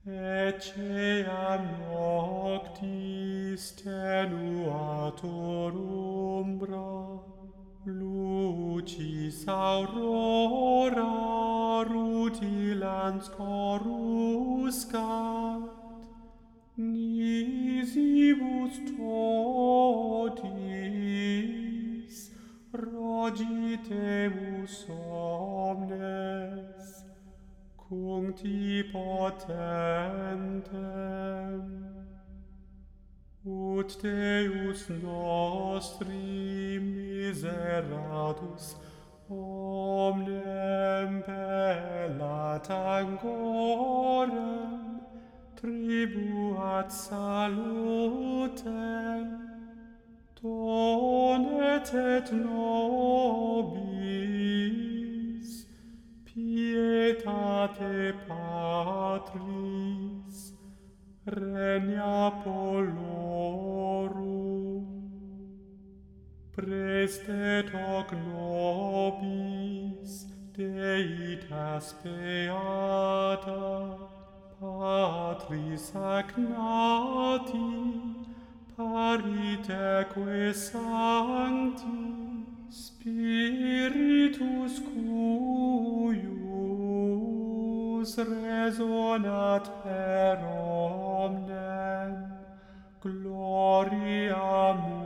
Ecceam noctis tenuatur umbra, lucis aurora rutilans coruscat, nisibus totis rogitemus omnes, cuncti potentem, ut Deus nostri miseratus omnem bellat angorem tribuat salutem, donet et nobis pietate Patris regna polorum, prestet hoc nobis deitas beata, Patris ac nati, pariteque sancti, Spiritus cuius resonat per omnem, gloria